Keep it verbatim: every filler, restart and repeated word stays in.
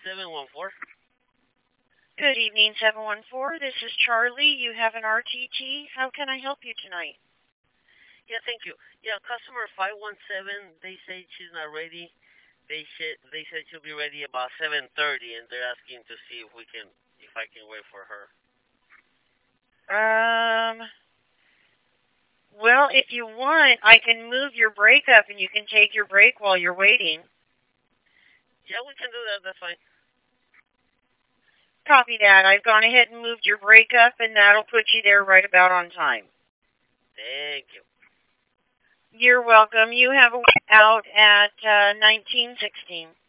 seven one four. Good evening, seven one four. This is Charlie. You have an R T T. How can I help you tonight? Yeah, thank you. Yeah, customer five one seven, they say she's not ready. They said they said she'll be ready about seven thirty, and they're asking to see if we can, if I can wait for her. Um, well, if you want, I can move your break up and you can take your break while you're waiting. Yeah, we can do that. That's fine. Copy that. I've gone ahead and moved your break up, and that'll put you there right about on time. Thank you. You're welcome. You have a out at uh, nineteen sixteen.